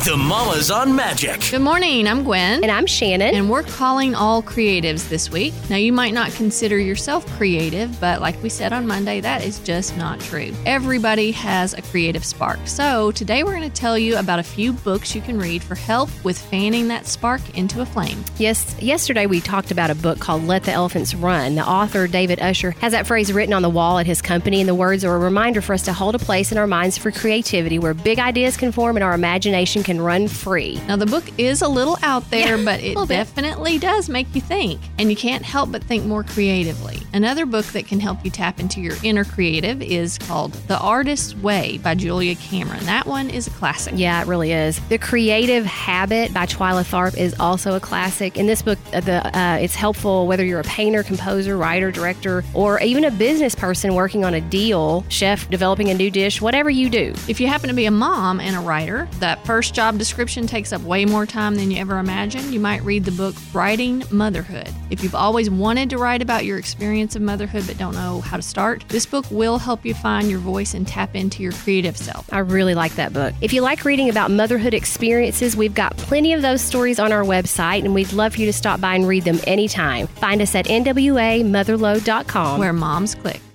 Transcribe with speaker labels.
Speaker 1: The Mamas on Magic.
Speaker 2: Good morning, I'm Gwen.
Speaker 3: And I'm Shannon.
Speaker 2: And we're calling all creatives this week. Now, you might not consider yourself creative, but like we said on Monday, that is just not true. Everybody has a creative spark. So today we're going to tell you about a few books you can read for help with fanning that spark into a flame.
Speaker 3: Yes, yesterday we talked about a book called Let the Elephants Run. The author, David Usher, has that phrase written on the wall at his company, and the words are a reminder for us to hold a place in our minds for creativity where big ideas can form and our imagination can run free.
Speaker 2: Now, the book is a little out there, but it definitely does make you think, and you can't help but think more creatively. Another book that can help you tap into your inner creative is called The Artist's Way by Julia Cameron. That one is a classic.
Speaker 3: Yeah, it really is. The Creative Habit by Twyla Tharp is also a classic. In this book, it's helpful whether you're a painter, composer, writer, director, or even a business person working on a deal, chef developing a new dish, whatever you do.
Speaker 2: If you happen to be a mom and a writer, that first job description takes up way more time than you ever imagined. You might read the book Writing Motherhood. If you've always wanted to write about your experience of motherhood but don't know how to start, this book will help you find your voice and tap into your creative self.
Speaker 3: I really like that book. If you like reading about motherhood experiences, we've got plenty of those stories on our website, and we'd love for you to stop by and read them anytime. Find us at nwamotherload.com,
Speaker 2: where moms click.